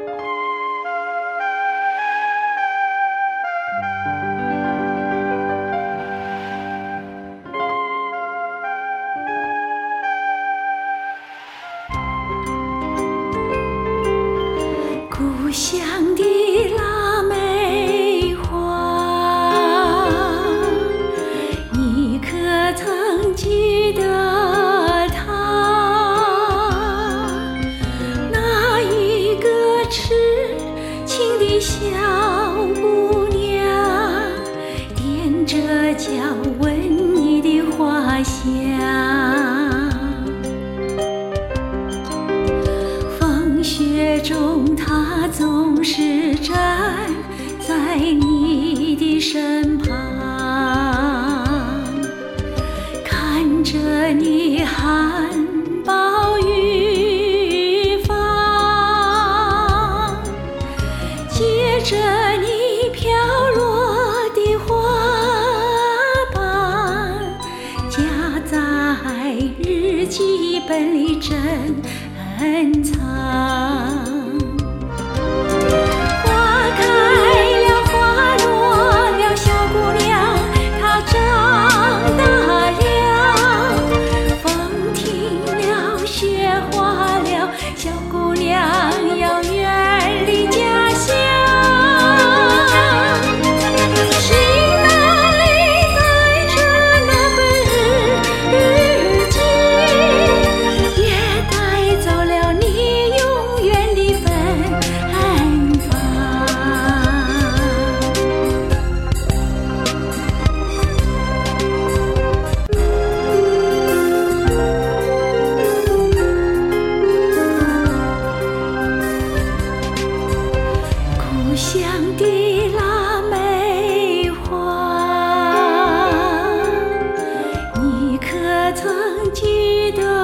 故乡的腊梅花，你可曾记得她？那一个痴情的小姑娘，踮着脚吻你的花香。风雪中她总是站在你的身旁，看着你含苞欲放，接着你飘落的花瓣，夹在日记本里珍藏。小姑娘要远离家乡，心难里载着那本日记，也带走了你永远的芬芳。故乡的腊梅花，你可曾记得